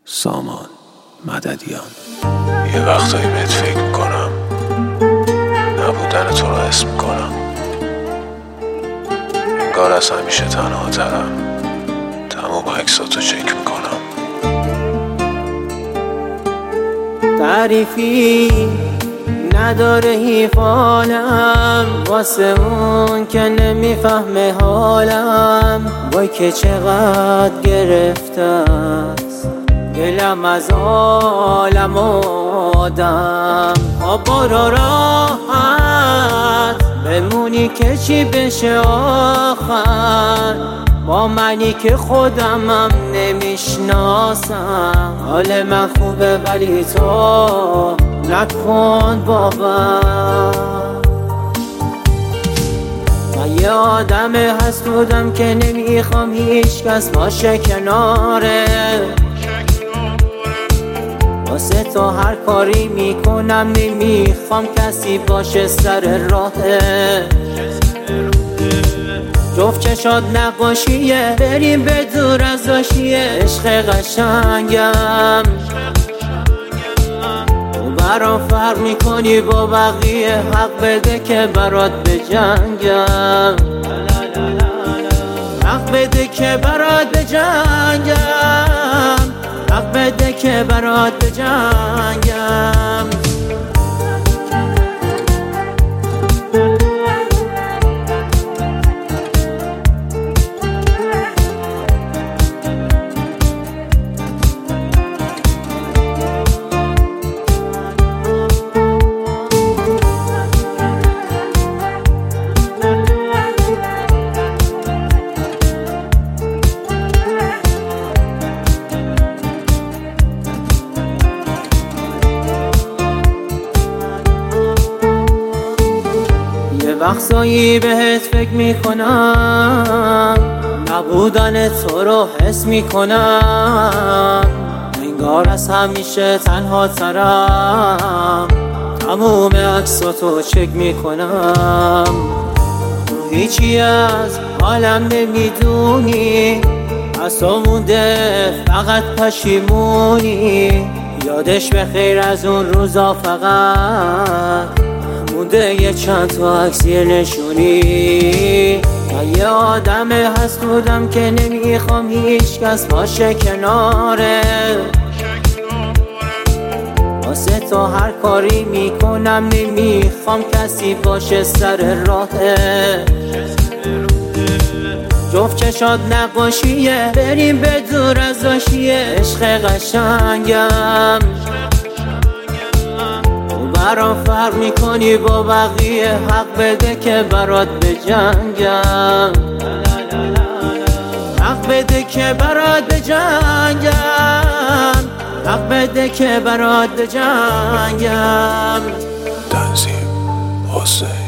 سامان مددیان. یه وقتایی بهت فکر میکنم، نبودن تو رو حس میکنم، انگار از همیشه تنها ترم، تمام عکساتو چک میکنم. تعریفی نداره حیفانم واسه اون که نمیفهمه حالم، وای که چقدر گرفته است دلم از عالم آدم. برو راحت بمونی که چی بشه آخر، با منی که خودمم نمیشناسم. حال من خوبه ولی تو نکن باور. من یه آدم حسودم که نمیخوام هیچ کس باشه کناره، واسه تو هر کاری میکنم نمیخوام کسی باشه سر راهه. جفت چشات نقاشیه بریم به دور از داشیه، عشق قشنگم تو برام فرق میکنی با بقیه، حق بده که برات بجنگم، حق بده که برات بجنگم، حق بده که برات بجنگم. وقتایی بهت فکر میکنم، نبودن تو رو حس میکنم، انگار از همیشه تنها ترم، تموم عکساتو چک میکنم. تو هیچی از حالم نمیدونی، از تو مونده فقط پشیمونی، یادش به خیر از اون روزا فقط مونده یه چند تا عکس یه نشونی. من یه آدم حسودم که نمیخوام هیچ کس باشه کناره، واسه تو هر کاری میکنم نمیخوام کسی باشه سر راهه. جفت چشات نقاشیه بریم به دور از داشیه، عشق قشنگم برام فرق میکنی با بقیه، حق بده که برات بجنگم، حق بده که برات بجنگم، حق بده که برات بجنگم. تنظیم حسین